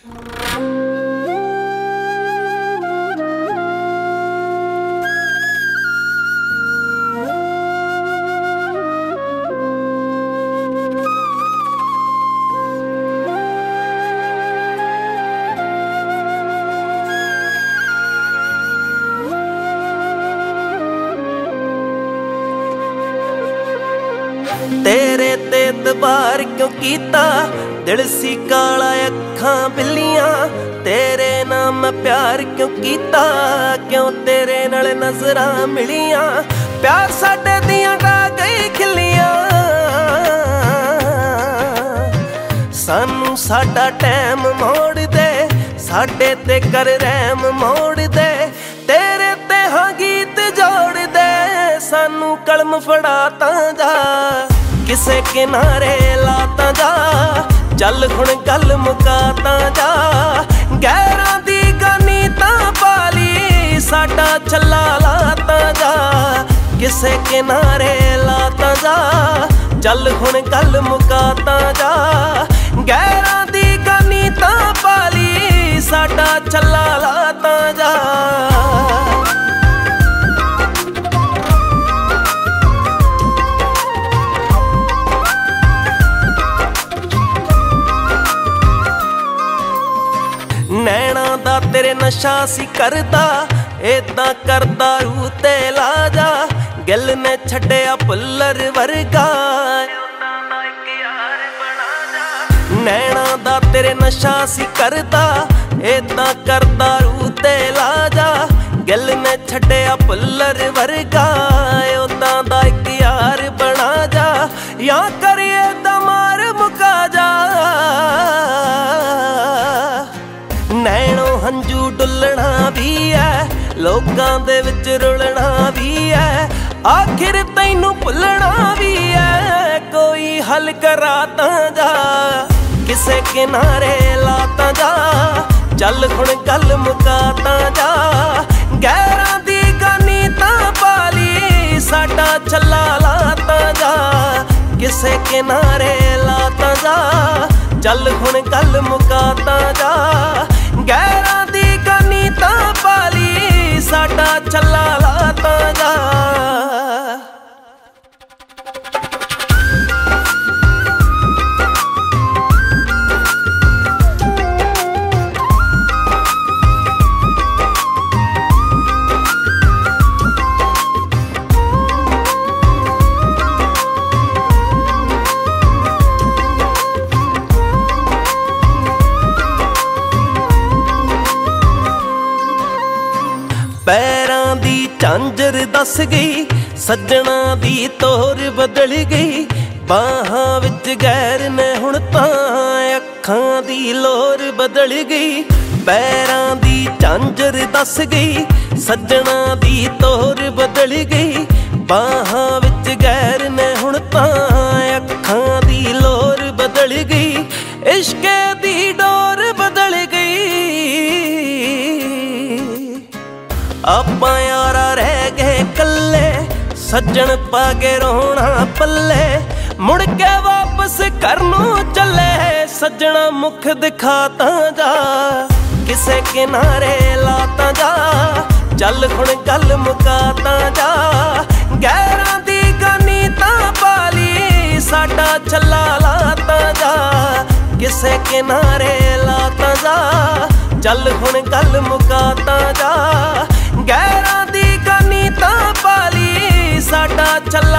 तेरे ते दबार क्यों कीता, दिल सी काला अखां बिल्लियां। तेरे नाम मैं प्यार क्यों कीता, क्यों तेरे नाल नजरां मिलियां। प्यार साडे दियां गा गई खिल्लियां, सानू साडा टैम मोड़ दे, साडे ते कर रहम मोड़ दे। तेरे ते हाँ गीत जोड़ दे, सानू कलम फड़ा तां जा, किसे किनारे लाता जा। चल हुण गल मुकाता जा, गैरां दी गानी तां पाली, साडा छल्ला लाता जा। किसे किनारे लाता जा, चल हुण गल मुकाता जा। गैरां दी गानी तां पाली, साडा छल्ला लाता जा। नैना दा तेरे नशा सी करदा, इदां करदा रूह ते ला जा। गिल ने छड्डिया पुल्लर वर्गा, नैना दा तेरे नशा सी करदा, इदां करदा रूह ते ला जा। गिल ने छड्डिया पुल्लर वर्गा, उदां दा इक यार बना जा। या करिए दमार मुका जा, नैणों हंजू डुलना भी है, लोकां दे विच रुलना भी है। आखिर तैनू भुलना भी है, कोई हल करा तां जा। किसे किनारे लाता जा, चल हुण गल मुकाता जा। गैरां दी गानी तां पाली, साडा छल्ला लाता जा। किसे किनारे लाता जा, चल हुण गल मुकाता जा। गैरां दी गानी तां पाली, साडा छल्ला लाता जा। पैरां दी झांझर दस गई, सज्जणा दी तोर बदल गई। बाहां विच गैर ने हुण तां, अखां दी लोर बदल गई। पैरां दी झांझर दस गई, सज्जणा दी तोर बदल गई। बाहां विच गैर ने हुण तां, अखां दी लोर बदल गई। इश्के दी डोर बदल गई, आपां यारा रह गए कल्ले। सज्जण पा के रोना पल्ले, मुड़ के वापस घर नूं चले। सज्जणा मुख दिखाता जा, किसे किनारे लाता जा। चल हुण गल मुकाता जा। गैरां दी गानी तां पाली, साडा छल्ला लाता जा। किसे किनारे लाता जा, चल हुण गल मुकाता जा। गैरां दी गानी तां पाली, साडा छल्ला